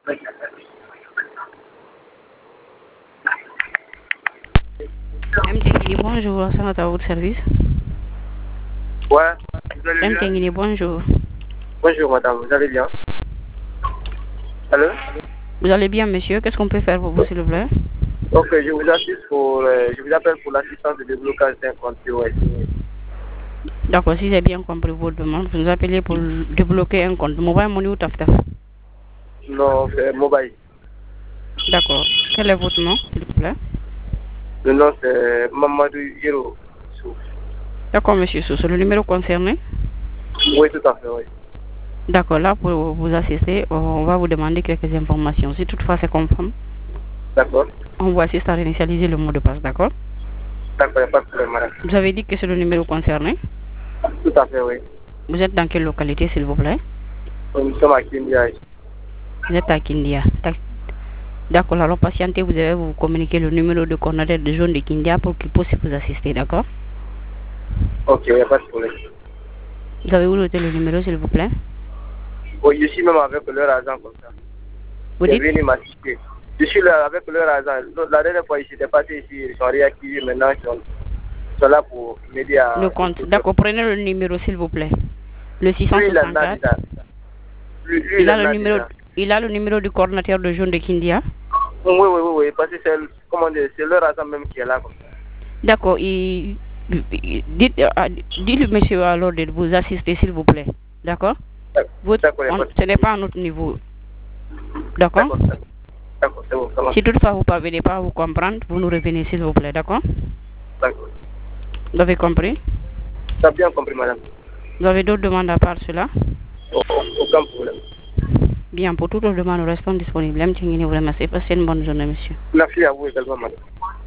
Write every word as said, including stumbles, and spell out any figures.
M T Guinée, bonjour, ça va à votre service? Ouais, vous allez M T bien? Guinée, bonjour. Bonjour madame, vous allez bien? Allô? Vous allez bien, monsieur? Qu'est-ce qu'on peut faire pour vous, s'il vous plaît? Ok, je vous assiste pour, euh, je vous appelle pour l'assistance de déblocage d'un compte P O S. D'accord, si j'ai bien compris votre demande, vous nous appelez pour débloquer un compte mobile money ou tafta? Non, c'est mobile. D'accord. Quel est votre nom, s'il vous plaît? Le nom c'est Mamadou Hiro. D'accord, monsieur Sousse. Le numéro concerné? Oui, tout à fait, oui. D'accord, là, pour vous assister, on va vous demander quelques informations. Si toutefois c'est conforme, D'accord. on vous assiste à réinitialiser le mot de passe, d'accord? D'accord, il n'y a pas de problème, madame. Vous avez dit que c'est le numéro concerné? Tout à fait, oui. Vous êtes dans quelle localité, s'il vous plaît? Nous sommes à Kindia. Vous êtes à Kindia. D'accord, alors patientez, vous allez vous communiquer le numéro de coordinateur de zone de Kindia pour qu'il puisse vous assister, d'accord? Ok, il n'y a pas de problème. Vous avez où noté le numéro, s'il vous plaît? Oui, je suis même avec leur agent comme ça. Vous Ils dites? sont venus m'assister. Je suis là avec leur agent. La dernière fois, ils s'étaient passés ici, ils sont réactivés maintenant, ils sont, ils sont là pour m'aider à... Le compte. D'accord, prenez le numéro, s'il vous plaît. Le six cent Lui, il en a soixante-quatre. déjà. Lui, lui, Il il a en le a numéro, déjà. il a le numéro du coordinateur de zone de Kindia. Oui, oui, oui, oui, parce que c'est, comment dire, c'est leur agent même qui est là comme ça. D'accord, il, il- dites, euh, dites le monsieur alors de vous assister, s'il vous plaît. D'accord? Votre- D'accord, il y a on- pas de Ce n'est pas à notre niveau. D'accord? D'accord, d'accord. D'accord, c'est bon, ça marche. Si toutefois vous ne parvenez pas à vous comprendre, vous nous revenez, s'il vous plaît. D'accord? D'accord. Vous avez compris? Tu as bien compris, madame. Vous avez d'autres demandes à part cela? Oh, oh, aucun problème. Bien, pour toutes les demandes, nous restons disponibles. M. Tingini vous remercie. Passez une bonne journée, monsieur. Merci à vous également, madame.